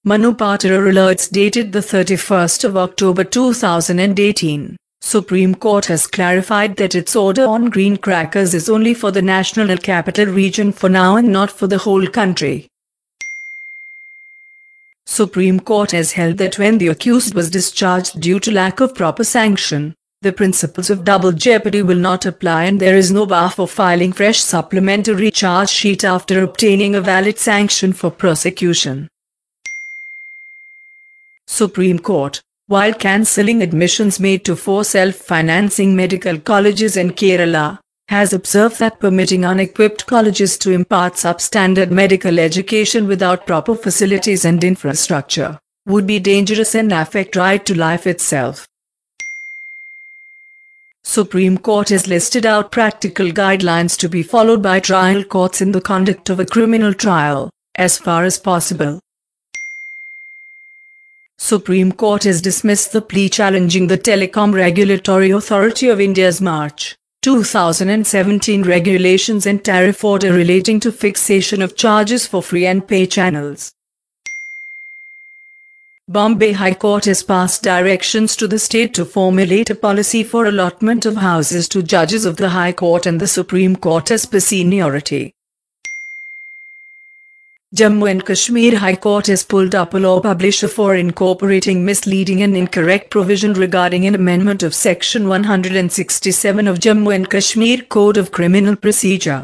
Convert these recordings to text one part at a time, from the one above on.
Manu Patora alerts dated the 31st of October 2018. Supreme Court has clarified that its order on green crackers is only for the National Capital Region for now and not for the whole country. Supreme Court has held that when the accused was discharged due to lack of proper sanction, the principles of double jeopardy will not apply and there is no bar for filing fresh supplementary charge sheet after obtaining a valid sanction for prosecution. Supreme Court, while cancelling admissions made to 4 self-financing medical colleges in Kerala, has observed that permitting unequipped colleges to impart substandard medical education without proper facilities and infrastructure would be dangerous and affect right to life itself. Supreme Court has listed out practical guidelines to be followed by trial courts in the conduct of a criminal trial, as far as possible. Supreme Court has dismissed the plea challenging the Telecom Regulatory Authority of India's March 2017 regulations and tariff order relating to fixation of charges for free and pay channels. Bombay High Court has passed directions to the state to formulate a policy for allotment of houses to judges of the High Court and the Supreme Court as per seniority. Jammu and Kashmir High Court has pulled up a law publisher for incorporating misleading and incorrect provision regarding an amendment of Section 167 of Jammu and Kashmir Code of Criminal Procedure.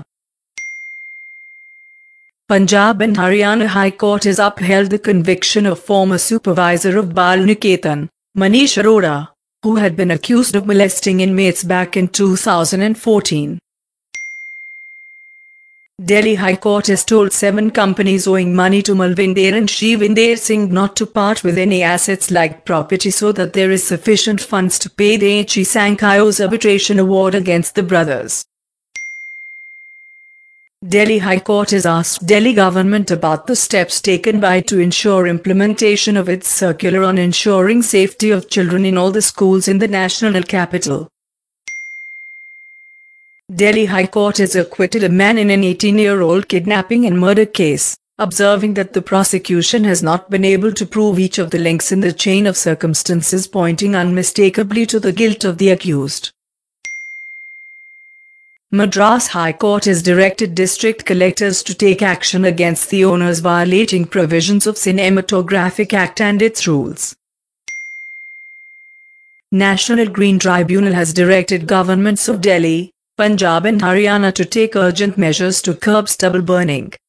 Punjab and Haryana High Court has upheld the conviction of former supervisor of Bal Niketan, Manish Arora, who had been accused of molesting inmates back in 2014. Delhi High Court has told 7 companies owing money to Malvinder and Shivinder Singh not to part with any assets like property so that there is sufficient funds to pay the H.E. Sankai's arbitration award against the brothers. Delhi High Court has asked Delhi government about the steps taken by it to ensure implementation of its circular on ensuring safety of children in all the schools in the national capital. Delhi High Court has acquitted a man in an 18-year-old kidnapping and murder case, observing that the prosecution has not been able to prove each of the links in the chain of circumstances pointing unmistakably to the guilt of the accused. Madras High Court has directed district collectors to take action against the owners violating provisions of Cinematographic Act and its rules. National Green Tribunal has directed governments of Delhi, Punjab and Haryana to take urgent measures to curb stubble burning.